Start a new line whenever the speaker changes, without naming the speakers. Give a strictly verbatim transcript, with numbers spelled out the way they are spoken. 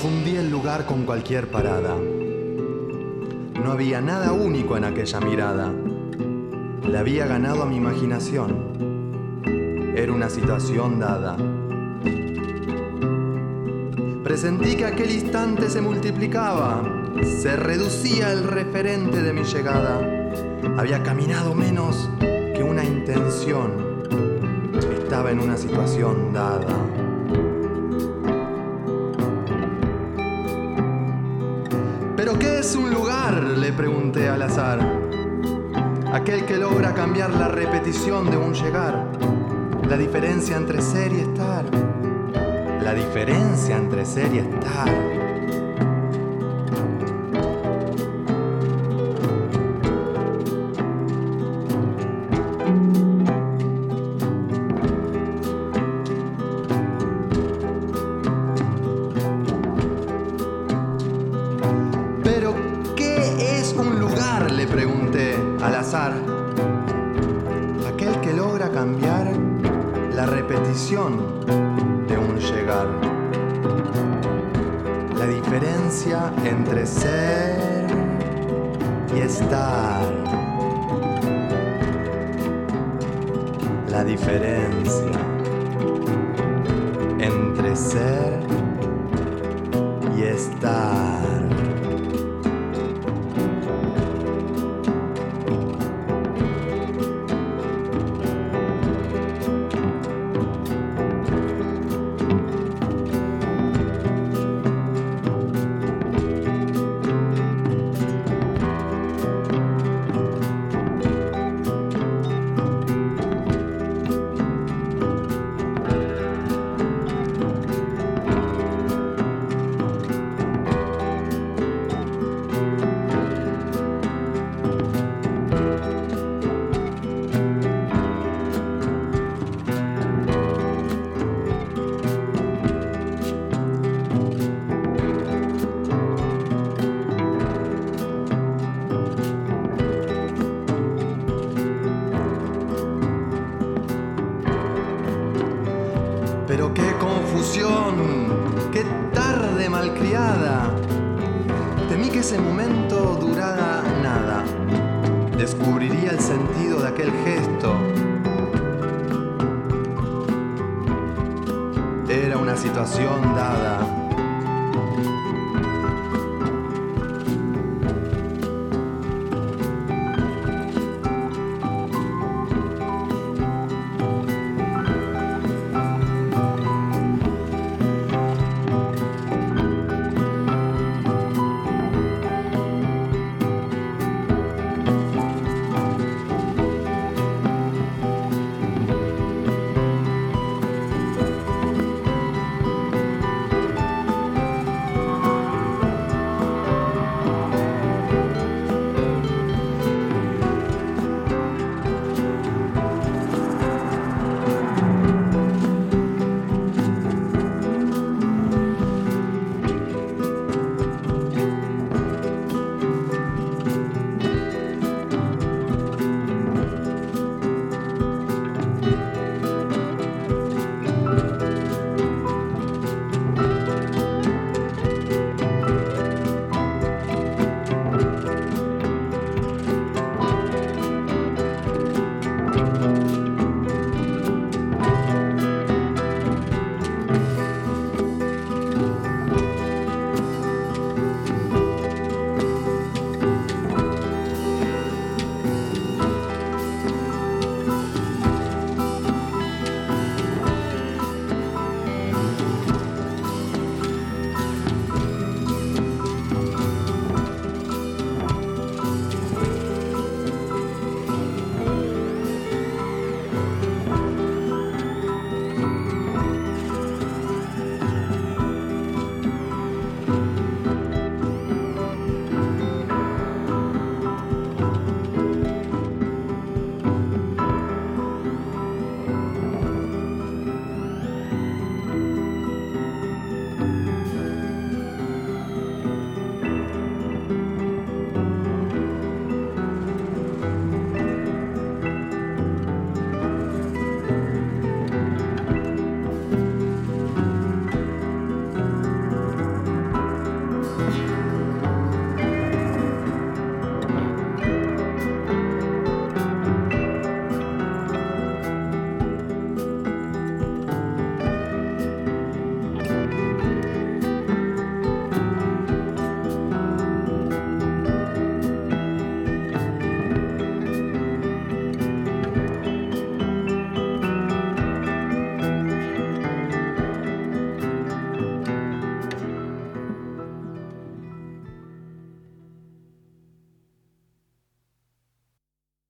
Confundí el lugar con cualquier parada. No había nada único en aquella mirada. Le había ganado a mi imaginación. Era una situación dada. Presentí que aquel instante se multiplicaba. Se reducía el referente de mi llegada. Había caminado menos que una intención. Estaba en una situación dada. ¿Pero qué es un lugar?, le pregunté al azar. Aquel que logra cambiar la repetición de un llegar. La diferencia entre ser y estar. La diferencia entre ser y estar. ¿Pero qué es un lugar?, le pregunté al azar. Aquel que logra cambiar la repetición de un llegar. La diferencia entre ser y estar. La diferencia entre ser y estar. Pero qué confusión, qué tarde malcriada. Temí que ese momento durara nada. Descubriría el sentido de aquel gesto. Era una situación dada.